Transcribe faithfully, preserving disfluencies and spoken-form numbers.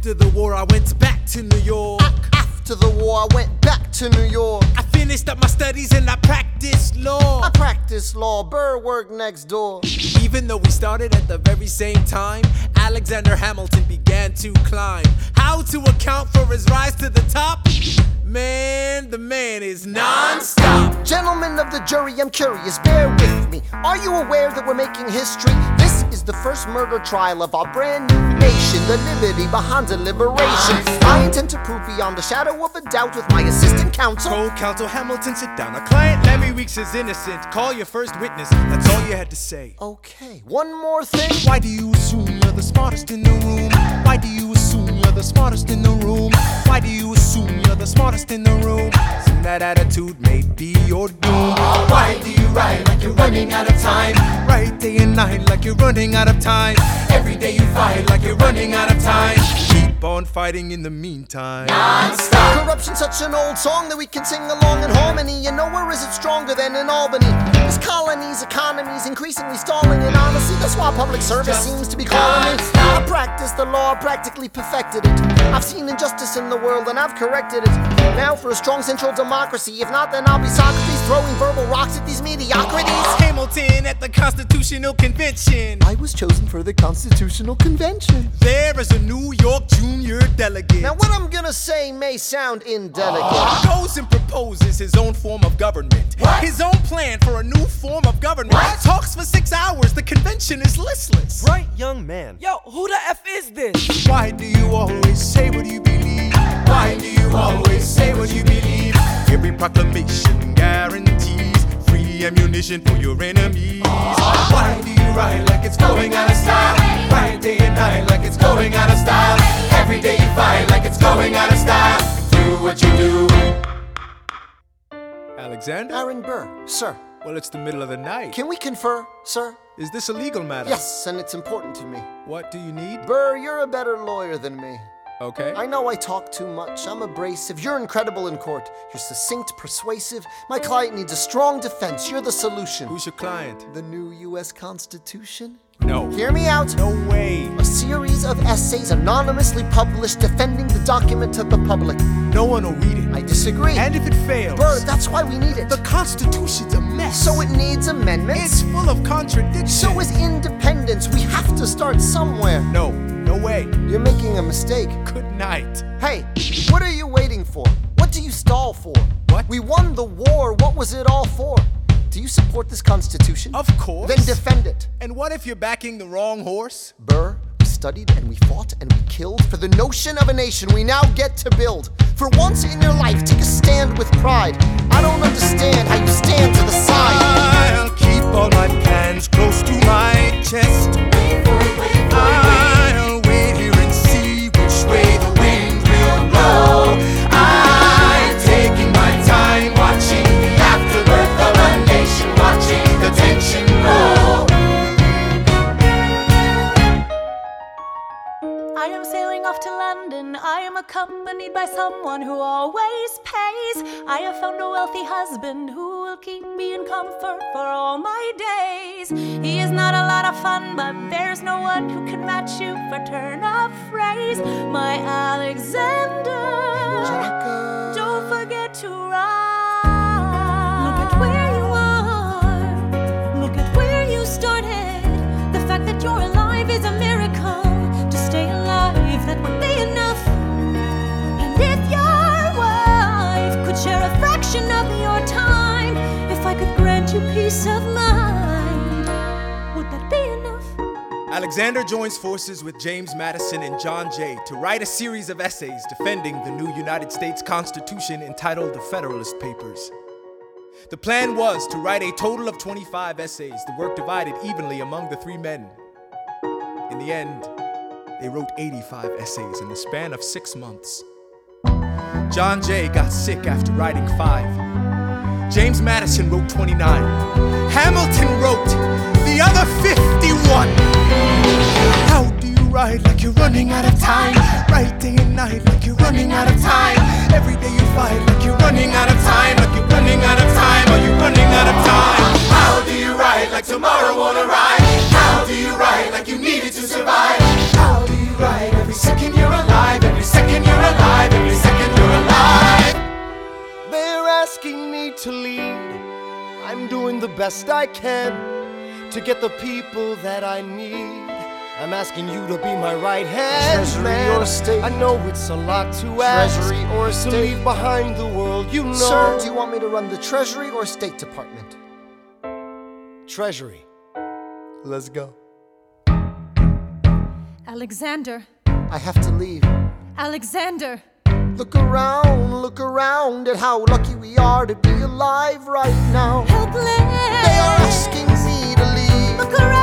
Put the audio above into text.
After the war I went back to New York. After the war I went back to New York. I finished up my studies and I practiced law. I practiced law, Burr worked next door. Even though we started at the very same time, Alexander Hamilton began to climb. How to account for his rise to the top? Man, the man is non-stop. Gentlemen of the jury, I'm curious, bear with me. Are you aware that we're making history? This is the first murder trial of our brand new nation, the liberty behind the liberation. I intend to prove beyond a shadow of a doubt with my assistant counsel. Co-counsel Hamilton, sit down. Our client Larry Weeks is innocent. Call your first witness, that's all you had to say. Okay, one more thing. Why do you assume you're the smartest in the room? Why do you assume you're the smartest in the room? Why do you assume you're the smartest in the room? Soon that attitude may be your doom. Why do you write like you're running out of time? Write day and night like you're running out of time. Every day you fight like you're running out of time. Keep on fighting in the meantime. Non-stop. Corruption's such an old song that we can sing along in harmony. You know, where is it stronger than in Albany? This colony's economy's increasingly stalling, and honestly, that's why public service seems to be calling me. I practiced the law, practically perfected it. I've seen injustice in the world and I've corrected it. Now for a strong central democracy. If not, then I'll be Socrates throwing verbal rocks at these mediocrities. Hamilton at the Constitutional Convention. I was chosen for the Constitutional Convention. There is a New York junior delegate. Now what I'm gonna say may sound indelicate. Goes and proposes his own form of government. What? His own plan for a new form of government. What? Talks for six hours, the convention is listless. Bright young man. Yo, who the F is this? Why do you always say what you believe? Why do you always say what you believe? Every proclamation guarantees free ammunition for your enemies. Why do you write like it's going out of style? Write day and night like it's going out of style. Every day you fight like it's going out of style. Do what you do. Alexander? Aaron Burr, sir. Well, it's the middle of the night. Can we confer, sir? Is this a legal matter? Yes, and it's important to me. What do you need? Burr, you're a better lawyer than me. Okay. I know I talk too much. I'm abrasive. You're incredible in court. You're succinct, persuasive. My client needs a strong defense. You're the solution. Who's your client? The new U S Constitution? No. Hear me out. No way. A series of essays anonymously published defending the document to the public. No one will read it. I disagree. And if it fails, Burr, that's why we need it. the Constitution's a mess. So it needs amendments. It's full of contradictions. So is independence. We have to start somewhere. No, no way. You're making a mistake. Good night. Hey, what are you waiting for? What do you stall for? What? We won the war. What was it all for? Do you support this Constitution? Of course. Then defend it. And what if you're backing the wrong horse? Burr, we studied and we fought and we killed for the notion of a nation we now get to build. For once in your life, take a stand with pride. I don't understand how you stand to the side. I'll keep all my plans close to my chest. I'll wait here and see which way the wind will blow. I'm taking my time watching the afterbirth of a nation, watching the tension grow. I am sailing off to London. I am accompanied by someone who always pays. I have found a wealthy husband who will keep me in comfort for all my days. He is not a lot of fun, but there's no one who can match you for turn of phrase. My Alexander, Jacka. don't forget to ride. Look at where you are. Look at where you started. The fact that you're alive is a miracle. To stay alive, that would be enough. And if your wife could share a fraction of your time, if I could grant you peace of mind, would that be enough? Alexander joins forces with James Madison and John Jay to write a series of essays defending the new United States Constitution entitled The Federalist Papers. The plan was to write a total of twenty-five essays, the work divided evenly among the three men. In the end, they wrote eighty-five essays in the span of six months. John Jay got sick after writing five. James Madison wrote twenty-nine. Hamilton wrote the other fifty-one. How do you write like you're running out of time? Write day and night like you're running out of time. Every day you fight like you're running out of time. Like you're running out of time. Are you running out of time? How do you write like tomorrow won't arrive? How do you write like you needed to survive? How do you write every second you're alive? best I can to get the people that I need. I'm asking you to be my right hand, Treasury man. or state? I know it's a lot to ask. Treasury or to state? leave behind the world, you know. Sir, do you want me to run the Treasury or State Department? Treasury. Let's go. Alexander, I have to leave. Alexander. Look around, look around at how lucky we are to be alive right now. Helpless. They are asking me to leave. Look around.